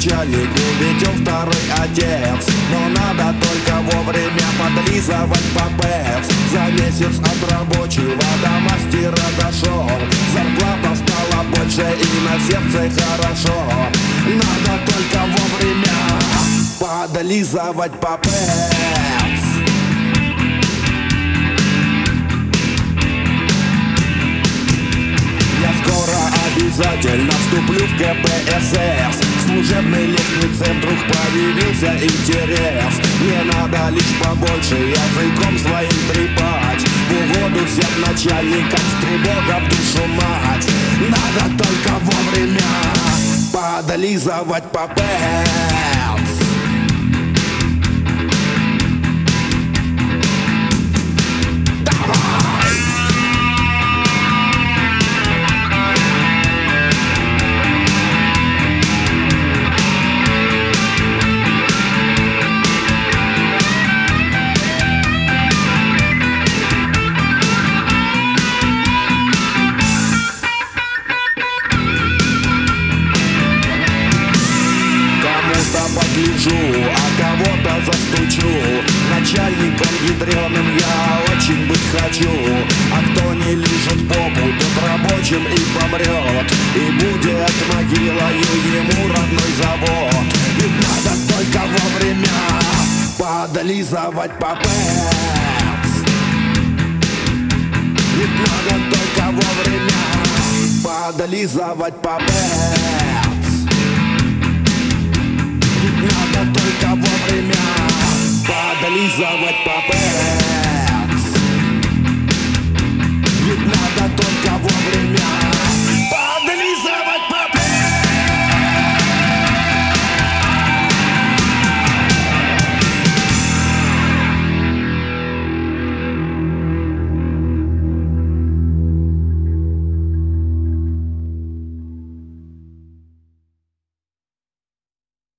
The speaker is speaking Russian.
начальнику, ведь он второй отец. Но надо только вовремя подлизывать по ПЭЦ. За месяц от рабочего до мастера дошел. Зарплата стала больше и на сердце хорошо. Надо только вовремя подлизывать по ПЭЦ. Я скоро обязательно вступлю в КПСС. К служебной лестнице вдруг появился интерес. Мне надо лишь побольше языком своим трепать, в угоду всем начальникам с тревога в душу мать. Надо только вовремя подлизывать по ПЭЦ. Погляжу, а кого-то застучу. Начальником ядреным я очень быть хочу. А кто не лижет попу, тот рабочим и помрет. И будет могилою ему родной завод. Ведь надо только вовремя подлизывать по ПЭЦ. Ведь надо только вовремя подлизывать по ПЭЦ. Надо только вовремя подлизывать по ПЭЦ.